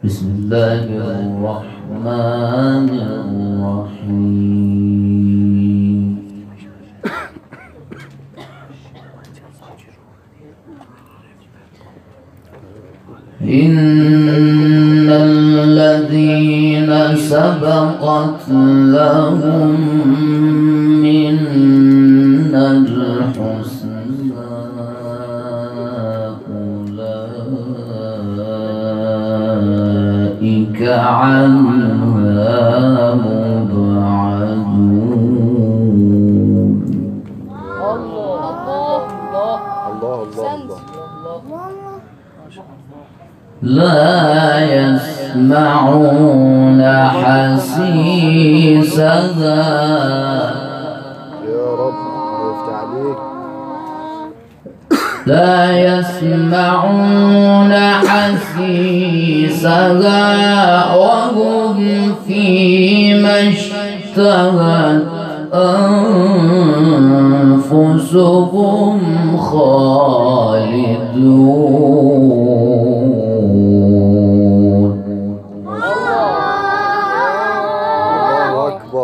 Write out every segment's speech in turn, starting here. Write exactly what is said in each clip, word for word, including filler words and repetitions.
بسم الله الرحمن الرحيم. إن الذين سبقت لهم منا الحسنى أولئك عنها مبعدون. الله الله الله الله لا يسمعون حسيسها. يا رب يفتح عليك. لا يسمعون حسيسها وهم فيما اشتهت أنفسهم خالدون. الله أكبر.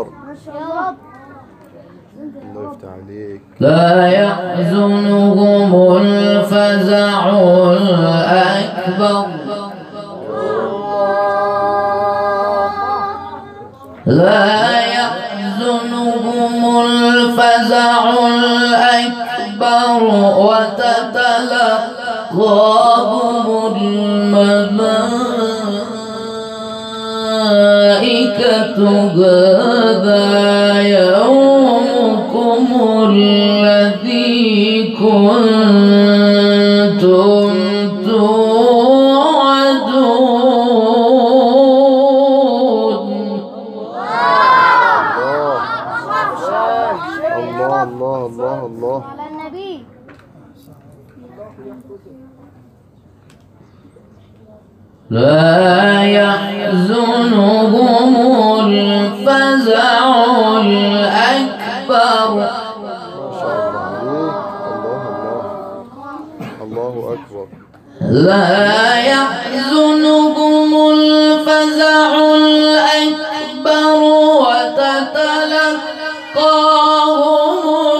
الله يفتح عليك. لا يحزنهم الفزع الأكبر. لا يحزنهم الفزع الأكبر وتتلقاهم الملائكة هذا يومكم الذي كنتم توعدون. الله الله الله الله. على النبي. لا يحزنهم الفزع الأكبر. ما شاء الله عليك. الله الله الله أكبر. لا يحزنهم الفزع الأكبر وتتلقاهم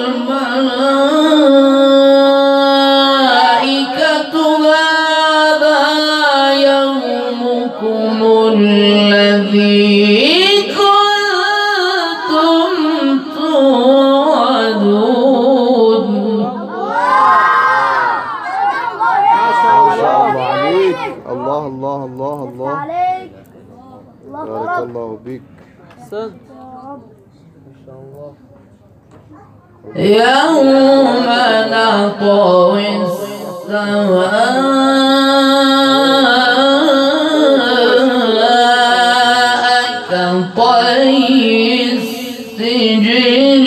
الملائكة هذا يومكم الذي كنتم توعدون. ما شاء الله عليك. الله الله الله الله. عليك. الله بارك أكبر. الله بك. يوم نطوي السماء كطي السجل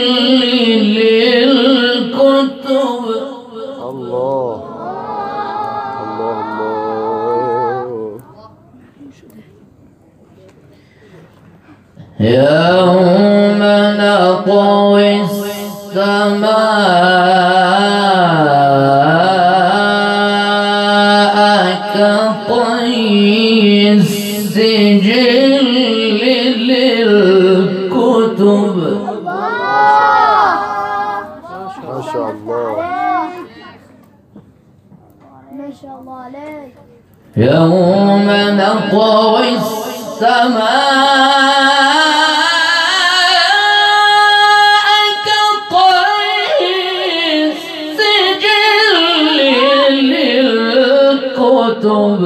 للكتب. الله الله الله. يوم نطوي السماء كطي السجل للكتب. ما شاء الله. ما شاء الله عليك. يوم نطوي السماء كطي السجل للكتب.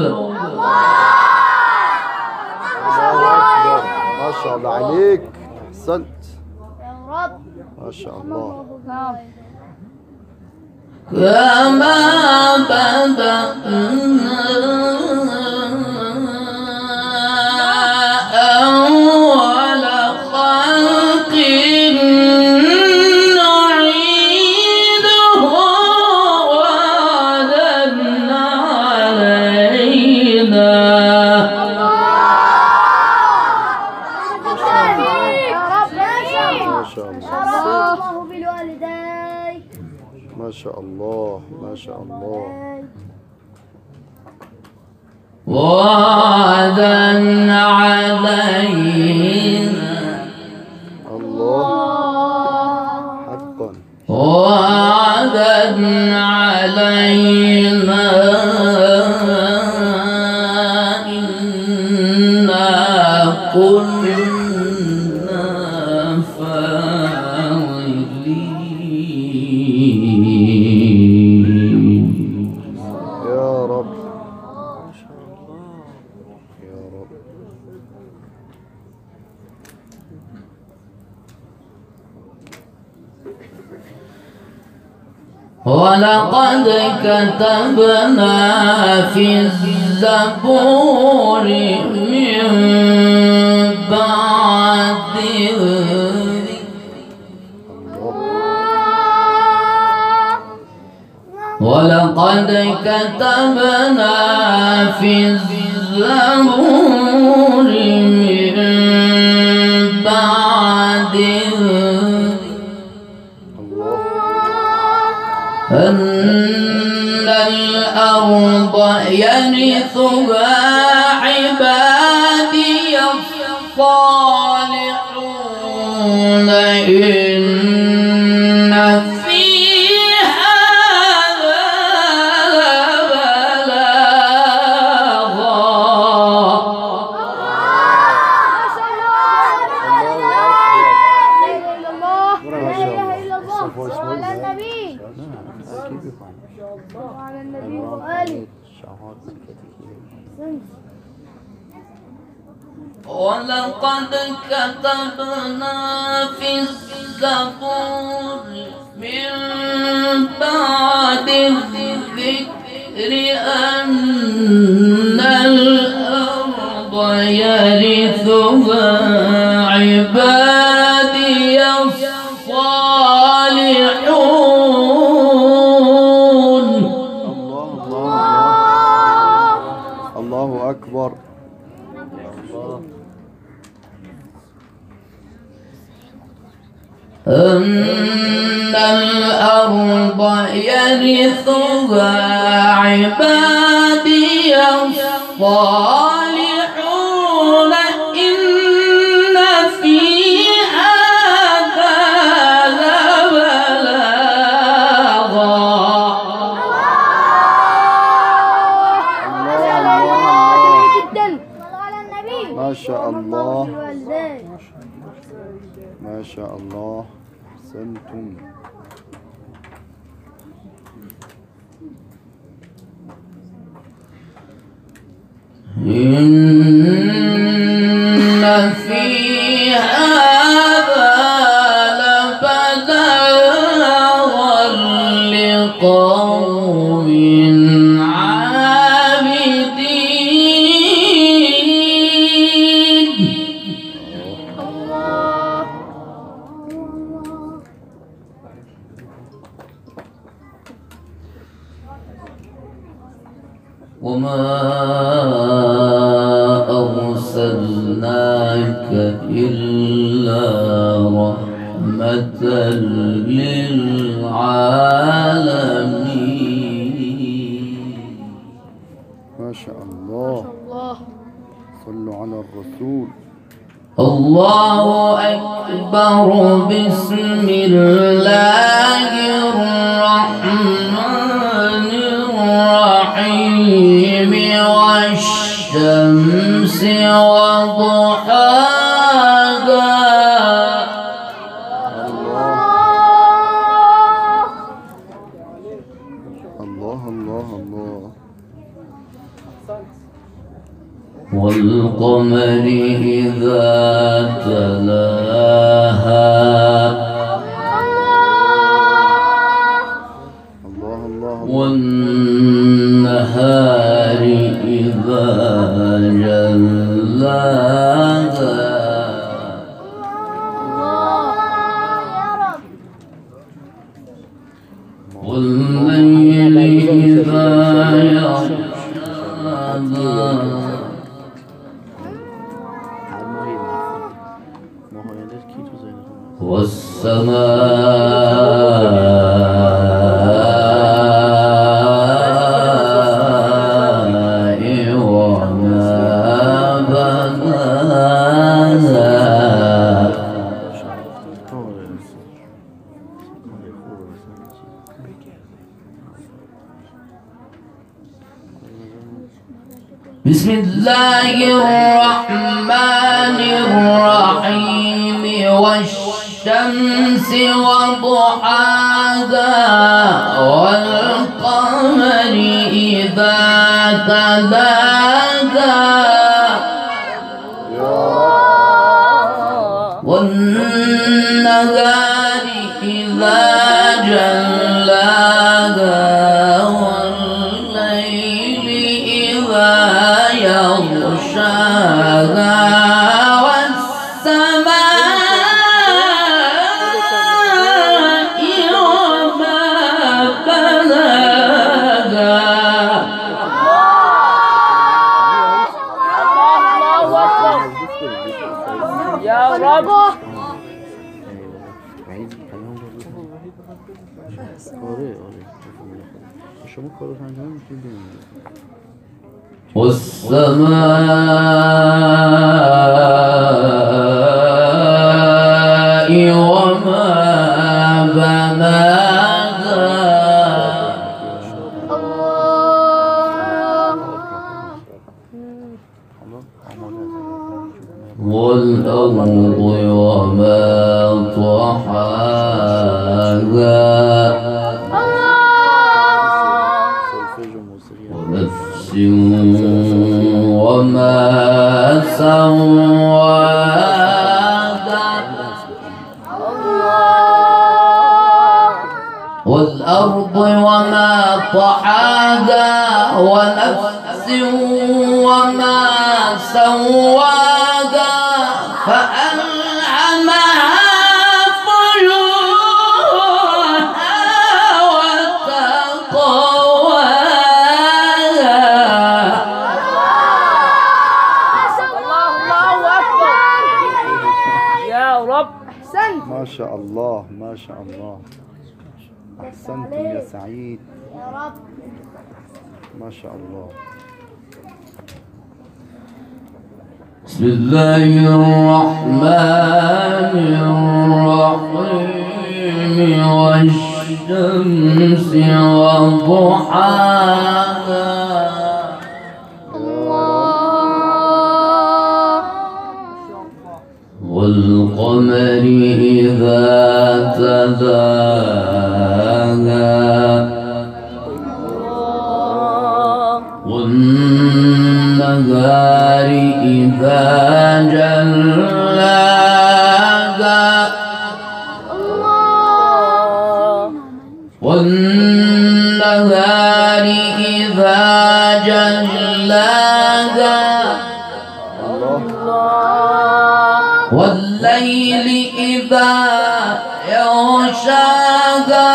الله أكبر. ما شاء الله عليك. أحسنت. يا رب. ما شاء الله. كما بدأنا أول خلق نعيده وعدا علينا. يا رب. ما شاء الله. الله بالوالدين. ما شاء الله. ما شاء الله. وعدا علينا الله حقا وعدا علينا إنا كنا فاعلين يا رب يا رب. ولقد كتبنا في الزبور من بعد ولقد كتبنا في الزبور من بعد أن الأرض يرثها عبادي الصالحون إن في هذا وعلى النبي وآله. ولقد كتبنا في الزبور من بعد الذكر أن الأرض يرثها عبادي الصالحون. الله أكبر. أن الأرض يرثها عبادي الصالحون إن في هذا لبلاغا. ما شاء الله ما شاء الله أحسنتم. إن في هذا لبلاغا لقوم عابدين. وما أرسلناك إلا رحمة للعالمين. ما شاء الله. صلوا على الرسول. الله أكبر. بسم الله الرحمن الرحيم والشمس وضحاها. الله الله الله. والقمر إذا تلاها. الله الله. والنهار إذا جلاها. والليل إذا يغشاها. والسماء بسم الله الرحمن الرحيم والشمس وضحاها والقمر إذا تلاها والنهار إذا جلاها والليل إذا يغشاها والسماء وما بناها يا رب والسماء وما بناها والأرض وما طحاها ونفس وما سواها والأرض وما طحاها ونفس وما سواها فألهمها فجورها وتقواها الله أكبر يا رب أحسنت ما شاء الله ما شاء الله أحسنتم يا سعيد يا رب ما شاء الله. بسم الله الرحمن الرحيم والشمس وضحاها والقمر إذا تلاها والنهار إذا جلاها والنهار إذا جلاها والليل إذا يغشاها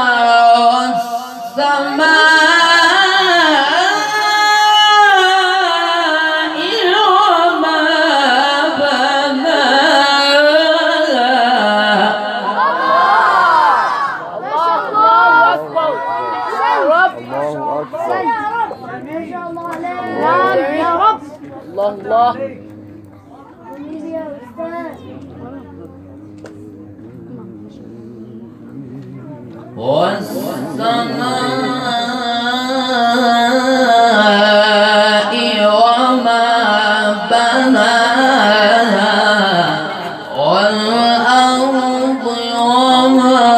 والسماء وما بناها الله أكبر الله أكبر يا رب الله الله والسماء وما بناها والأرض وما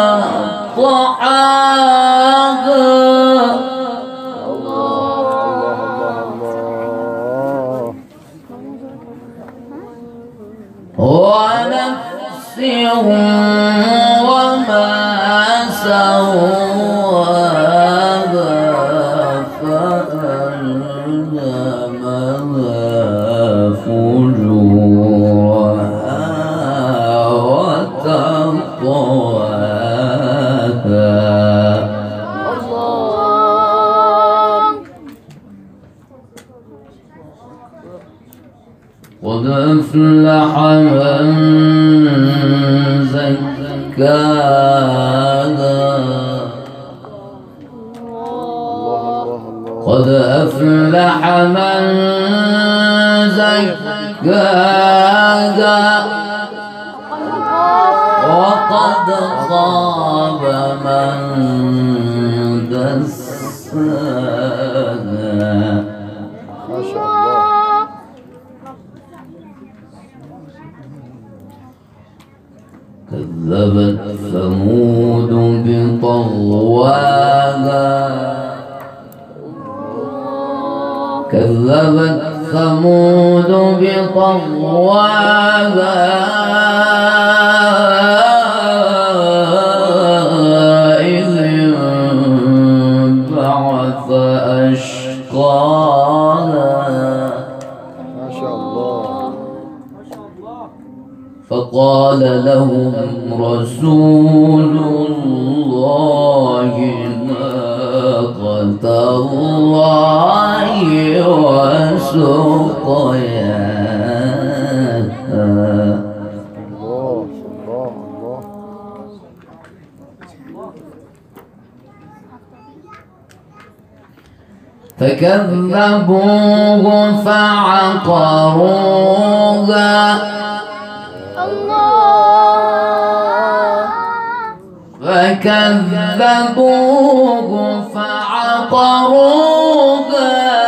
طحاها ونفس وما سواها فألهمها فجورها وتقواها قد أفلح من زكاها قد أفلح من زكاها وقد خاب من دساها كذبت ثمود بطغواها كذبت ثمود بطغواها إذ انبعث أشقاها ما شاء الله. فقال لهم رسول الله ناقة الله وسقياها. الله الله الله. فكذبوه فعقروها فكذبوه فعقروها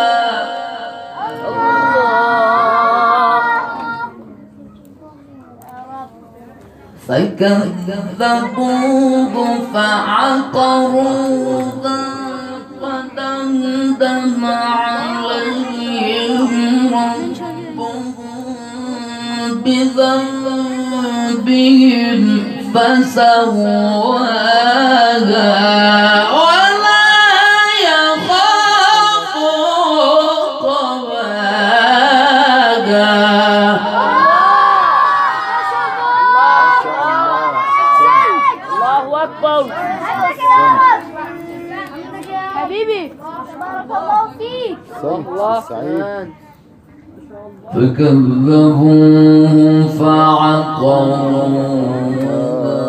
فكذبوه فعقروها فدمدم عليهم ربهم بذنبهم فسواها ولا يخاف عقباها. الله أكبر. حبيبي بارك الله فيك. الله سعيد. فكذبوه فعقروها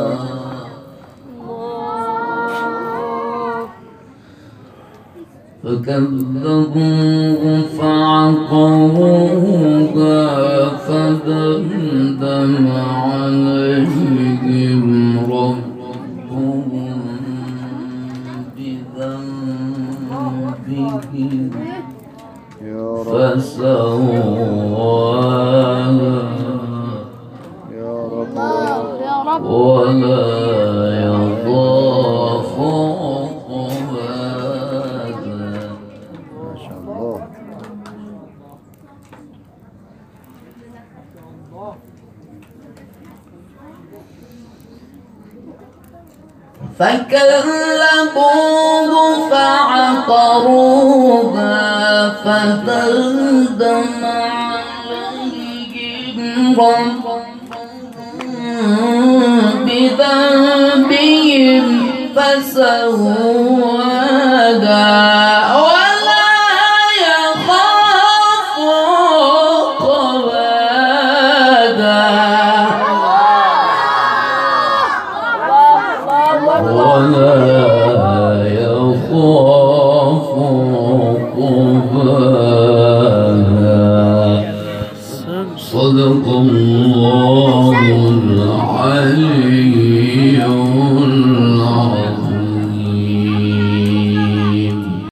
فكذبوه فعقروها فدمدم عليهم ربهم بذنبهم فسواها يا رب يا رب. ولا يخاف عقباها. ما شاء الله. فكذبوه فعقروها فدمدم عليهم ربهم بذنبهم فسواها ولا يخاف عقباها. ولا